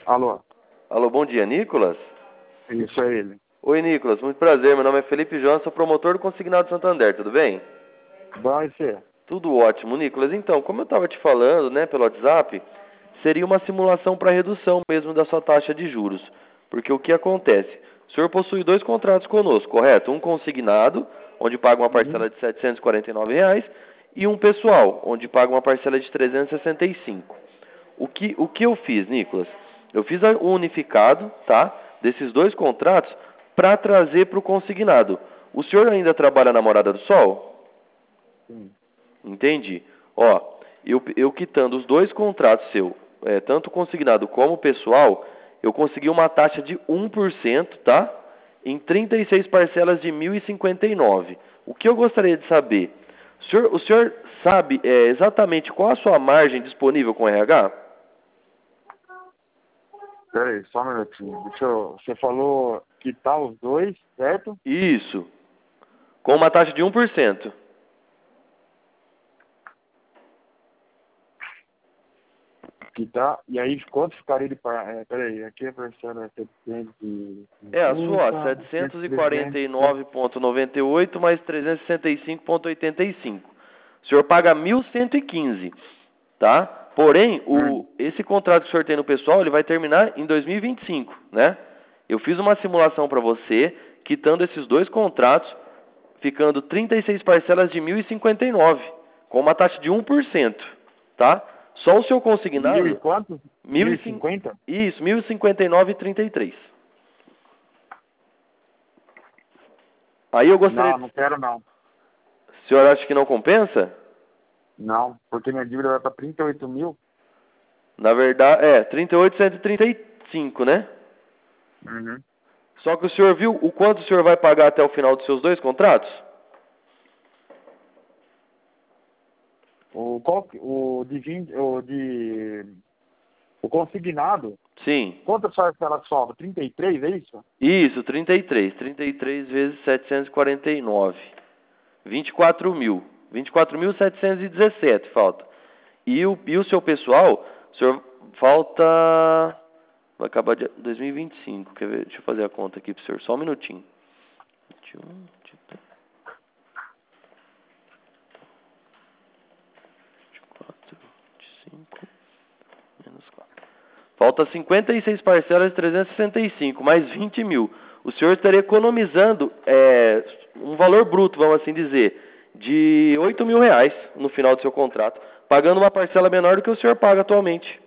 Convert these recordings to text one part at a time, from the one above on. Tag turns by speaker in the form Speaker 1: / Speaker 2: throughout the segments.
Speaker 1: Alô,
Speaker 2: Alô, bom dia, Nicolas?
Speaker 1: isso é ele.
Speaker 2: Oi, Nicolas, muito prazer. Meu nome é Felipe João, sou promotor do Consignado Santander, tudo bem?
Speaker 1: Vai ser.
Speaker 2: Tudo ótimo, Nicolas. Então, como eu estava te falando, né, pelo WhatsApp, seria uma simulação para redução mesmo da sua taxa de juros. Porque o que acontece? O senhor possui dois contratos conosco, correto? Um consignado, onde paga uma
Speaker 1: Uhum.
Speaker 2: parcela de R$ 749, e um pessoal, onde paga uma parcela de R$ 365. O que eu fiz, Nicolas? Eu fiz o unificado, tá? Desses dois contratos para trazer para o consignado. O senhor ainda trabalha na Morada do Sol?
Speaker 1: Sim.
Speaker 2: Entendi. Ó, eu quitando os dois contratos seu, tanto consignado como pessoal, eu consegui uma taxa de 1%, tá? Em 36 parcelas de 1.059. O que eu gostaria de saber? O senhor sabe exatamente qual a sua margem disponível com o RH?
Speaker 1: Peraí, só um minutinho. Você falou que tá os dois, certo?
Speaker 2: Isso. Com uma taxa de 1%.
Speaker 1: Que tá. E aí, quanto ficaria de peraí, aqui a parcela é
Speaker 2: É, a sua,
Speaker 1: 750, 150.
Speaker 2: 749,98 mais 365,85. O senhor paga 1.115, tá? Porém, esse contrato que o senhor tem no pessoal, ele vai terminar em 2025, né? Eu fiz uma simulação para você, quitando esses dois contratos, ficando 36 parcelas de 1.059, com uma taxa de 1%, tá? Só o seu
Speaker 1: Mil e
Speaker 2: consignado,
Speaker 1: quanto? 1.050?
Speaker 2: isso, 1.059,33. Aí eu gostaria
Speaker 1: Não,
Speaker 2: de...
Speaker 1: não quero não.
Speaker 2: O senhor acha que não compensa?
Speaker 1: Não, porque minha dívida vai para 38 mil.
Speaker 2: Na verdade, 38.135, né?
Speaker 1: Uhum.
Speaker 2: Só que o senhor viu o quanto o senhor vai pagar até o final dos seus dois contratos?
Speaker 1: O consignado,
Speaker 2: Sim.
Speaker 1: quantas parcelas sobra? 33, é isso?
Speaker 2: Isso, 33. 33 vezes 749. 24 mil. 24.717 falta. E o seu pessoal, o senhor falta... Vai acabar de 2025. Quer ver? Deixa eu fazer a conta aqui pro senhor. Só um minutinho. 21, 23, 24, 25, menos 4. Falta 56 parcelas de 365, mais 20 mil. O senhor estaria economizando um valor bruto, vamos assim dizer, de 8 mil reais no final do seu contrato, pagando uma parcela menor do que o senhor paga atualmente.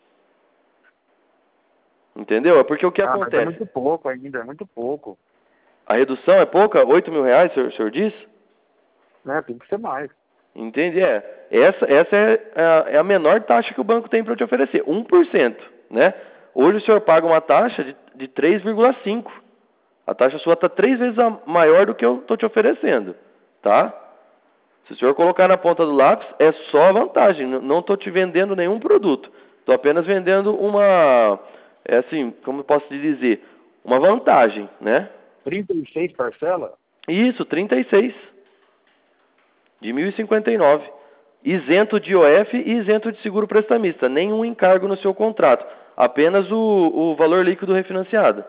Speaker 2: Entendeu? É porque o que
Speaker 1: Ah, mas é
Speaker 2: acontece?
Speaker 1: muito pouco ainda, é muito pouco.
Speaker 2: A redução é pouca? 8 mil reais, o senhor diz?
Speaker 1: Né? Tem que ser mais.
Speaker 2: Entende? Essa é a menor taxa que o banco tem para te oferecer, 1%, né? Hoje o senhor paga uma taxa de 3,5%. A taxa sua está 3 vezes maior do que eu estou te oferecendo, tá? Se o senhor colocar na ponta do lápis, é só vantagem. Não estou te vendendo nenhum produto. Estou apenas vendendo como eu posso te dizer, uma vantagem, né?
Speaker 1: 36 parcelas?
Speaker 2: Isso, 36 de 1.059. Isento de IOF e isento de seguro prestamista. Nenhum encargo no seu contrato. Apenas o valor líquido refinanciado.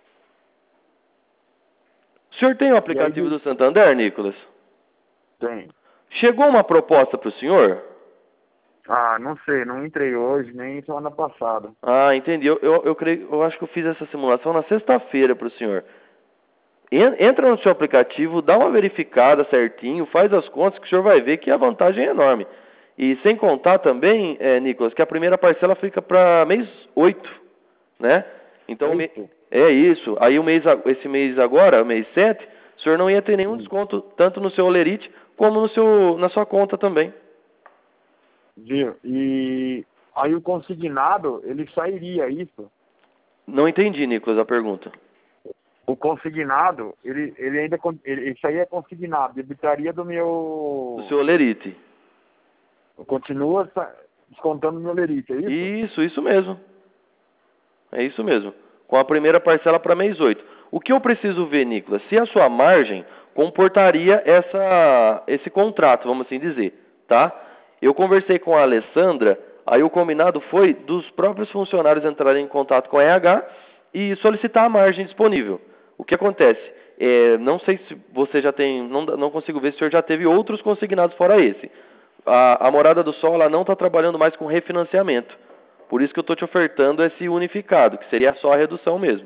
Speaker 2: O senhor tem o
Speaker 1: E aí
Speaker 2: aplicativo do Santander, Nicolas?
Speaker 1: tem.
Speaker 2: Chegou uma proposta para o senhor?
Speaker 1: Ah, não sei, não entrei hoje, nem semana passada.
Speaker 2: Ah, entendi. Eu acho que eu fiz essa simulação na sexta-feira para o senhor. Entra no seu aplicativo, dá uma verificada certinho, faz as contas que o senhor vai ver que a vantagem é enorme. E sem contar também, Nicolas, que a primeira parcela fica para mês 8, né? Então,
Speaker 1: É isso?
Speaker 2: é isso. Aí esse mês agora, mês 7, o senhor não ia ter nenhum
Speaker 1: Sim.
Speaker 2: desconto tanto no seu Olerite como na sua conta também.
Speaker 1: Viu? E aí o consignado, ele sairia, é isso?
Speaker 2: Não entendi, Nicolas, a pergunta.
Speaker 1: O consignado, ele ainda, isso aí é consignado, debitaria do
Speaker 2: Do
Speaker 1: meu,
Speaker 2: seu Olerite.
Speaker 1: continua descontando do meu lerite, é isso?
Speaker 2: Isso mesmo. É isso mesmo. Com a primeira parcela para mês 8. O que eu preciso ver, Nicolas? Se a sua margem comportaria esse contrato, vamos assim dizer, tá? Eu conversei com a Alessandra, Aí o combinado foi dos próprios funcionários entrarem em contato com a RH e solicitar a margem disponível. O que acontece? Não sei se você já tem, não consigo ver se o senhor já teve outros consignados fora esse. A Morada do Sol, ela não está trabalhando mais com refinanciamento. Por isso que eu estou te ofertando esse unificado, que seria só a redução mesmo.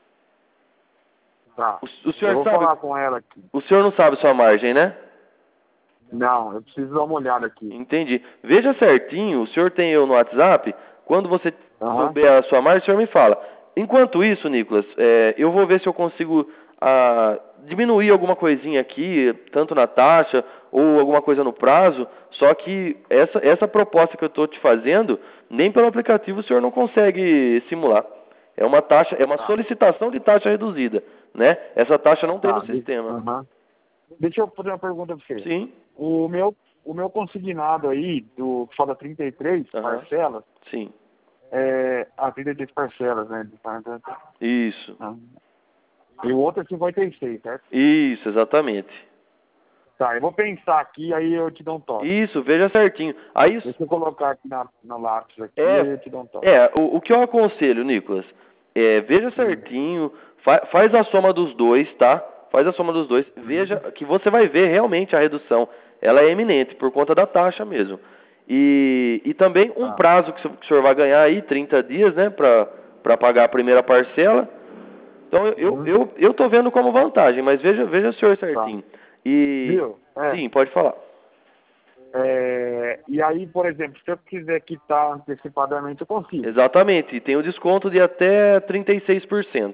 Speaker 1: Tá.
Speaker 2: O senhor
Speaker 1: eu vou
Speaker 2: sabe,
Speaker 1: falar com ela aqui.
Speaker 2: o senhor não sabe sua margem, né?
Speaker 1: Não, eu preciso dar uma olhada aqui.
Speaker 2: Entendi. Veja certinho, o senhor tem eu no WhatsApp, quando você
Speaker 1: Aham.
Speaker 2: souber a sua margem, o senhor me fala. Enquanto isso, Nicolas, eu vou ver se eu consigo diminuir alguma coisinha aqui, tanto na taxa ou alguma coisa no prazo, só que essa proposta que eu estou te fazendo, nem pelo aplicativo o senhor não consegue simular. É uma taxa, é uma solicitação de taxa reduzida, né? Essa taxa não tem no sistema.
Speaker 1: Aham. Deixa eu fazer uma pergunta para você.
Speaker 2: Sim.
Speaker 1: O meu consignado aí, que fala 33
Speaker 2: Aham.
Speaker 1: parcelas,
Speaker 2: Sim.
Speaker 1: 33 parcelas, né?
Speaker 2: Isso.
Speaker 1: E o outro é 56, certo?
Speaker 2: Isso, exatamente.
Speaker 1: Tá, eu vou pensar aqui, aí eu te dou um toque.
Speaker 2: Isso, veja certinho. Aí,
Speaker 1: Deixa eu colocar aqui no lápis aqui, aí eu te dou um toque.
Speaker 2: o que eu aconselho, Nicolas, veja certinho, faz a soma dos dois, tá? Faz a soma dos dois, veja que você vai ver realmente a redução. Ela é eminente, por conta da taxa mesmo. E também um prazo que o senhor vai ganhar aí, 30 dias, né, para pagar a primeira parcela. Então, eu tô vendo como vantagem, mas veja o senhor certinho.
Speaker 1: Viu?
Speaker 2: Sim, pode falar.
Speaker 1: E aí, por exemplo, se eu quiser quitar antecipadamente, eu consigo.
Speaker 2: Exatamente, e tem o desconto de até 36%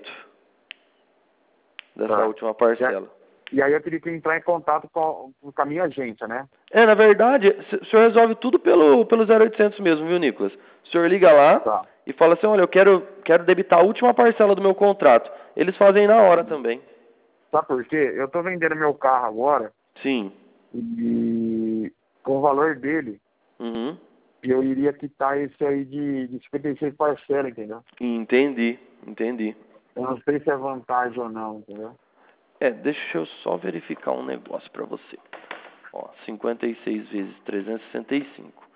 Speaker 2: dessa última parcela.
Speaker 1: E aí eu teria que entrar em contato com a minha agência, né?
Speaker 2: Na verdade, o senhor resolve tudo pelo 0800 mesmo, viu, Nicolas? O senhor liga lá e fala assim, olha, eu quero debitar a última parcela do meu contrato. Eles fazem na hora também.
Speaker 1: Sabe por quê? Eu tô vendendo meu carro agora.
Speaker 2: Sim.
Speaker 1: E com o valor dele,
Speaker 2: Uhum.
Speaker 1: eu iria quitar esse aí de 56 parcelas, entendeu?
Speaker 2: Entendi.
Speaker 1: Eu não sei se é vantagem ou não, entendeu?
Speaker 2: Deixa eu só verificar um negócio pra você. Ó, 56 vezes 365.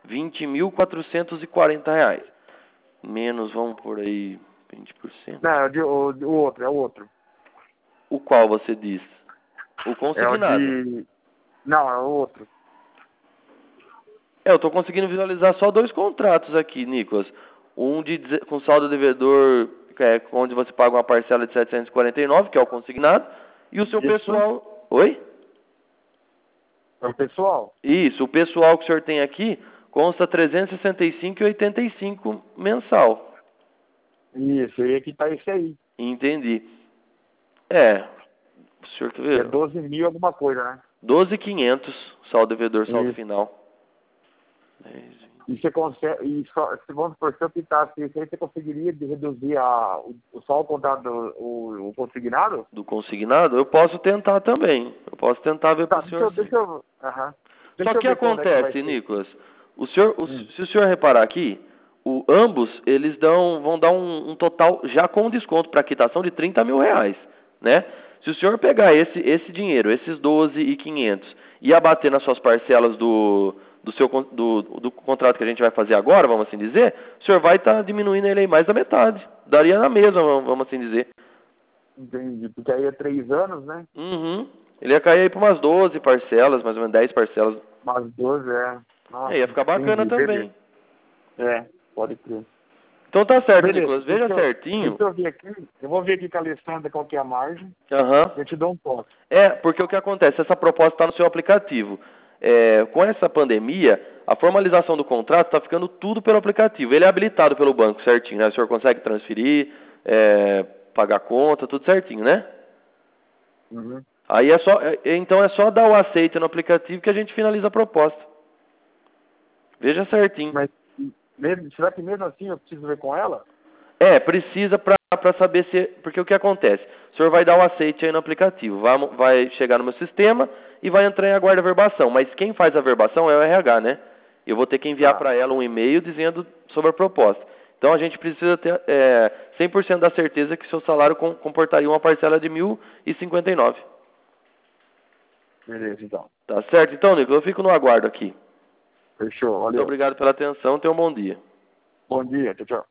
Speaker 2: R$20.440. Menos, vamos por aí, 20%.
Speaker 1: Não, o outro, é o outro.
Speaker 2: O qual você diz? O consignado.
Speaker 1: Não, é o outro.
Speaker 2: Eu tô conseguindo visualizar só dois contratos aqui, Nicolas. Um com saldo devedor, onde você paga uma parcela de 749, que é o consignado, e o seu pessoal... Oi?
Speaker 1: É o pessoal?
Speaker 2: Isso, o pessoal que o senhor tem aqui consta 365,85 mensal.
Speaker 1: Isso, eu ia quitar esse aí.
Speaker 2: Entendi. O senhor quer ver?
Speaker 1: É 12 mil alguma coisa, né?
Speaker 2: 12.500, saldo devedor, saldo final.
Speaker 1: E você consegue, se vamos por se eu quitasse isso aí, você conseguiria reduzir só o contrato o consignado?
Speaker 2: Do consignado? Eu posso tentar também. Eu posso tentar ver para o senhor. Só que acontece, Nicolas, se o senhor reparar aqui, ambos eles vão dar um total já com desconto para quitação de R$30.000, né? Se o senhor pegar esse dinheiro, esses 12.500, e abater nas suas parcelas do contrato que a gente vai fazer agora, vamos assim dizer, o senhor vai estar diminuindo ele aí mais da metade. Daria na mesma, vamos assim dizer.
Speaker 1: Entendi, porque aí é 3 anos, né?
Speaker 2: Uhum. Ele ia cair aí para umas 12 parcelas, mais ou menos 10 parcelas.
Speaker 1: Umas 12, Nossa,
Speaker 2: ia ficar bacana também.
Speaker 1: Pode crer.
Speaker 2: Então tá certo, Nicolas, veja certinho.
Speaker 1: Deixa eu ver aqui, eu vou ver aqui com a Alessandra qual que é a margem. Eu te dou um toque.
Speaker 2: Porque o que acontece, essa proposta está no seu aplicativo. Com essa pandemia, a formalização do contrato está ficando tudo pelo aplicativo. Ele é habilitado pelo banco certinho, né? O senhor consegue transferir, pagar conta, tudo certinho, né?
Speaker 1: Uhum.
Speaker 2: Aí então é só dar o aceite no aplicativo que a gente finaliza a proposta. Veja certinho.
Speaker 1: Mas será que mesmo assim eu preciso ver com ela?
Speaker 2: Precisa para saber se... Porque o que acontece? O senhor vai dar o aceite aí no aplicativo, vai chegar no meu sistema e vai entrar em aguarda verbação. Mas quem faz a verbação é o RH, né? Eu vou ter que enviar para ela um e-mail dizendo sobre a proposta. Então a gente precisa ter 100% da certeza que seu salário comportaria uma parcela de R$1.059.
Speaker 1: Beleza, então.
Speaker 2: Tá certo? Então, Nicolas, eu fico no aguardo aqui.
Speaker 1: Fechou, valeu.
Speaker 2: Muito obrigado pela atenção, tenha um bom dia.
Speaker 1: Bom dia, tchau, tchau.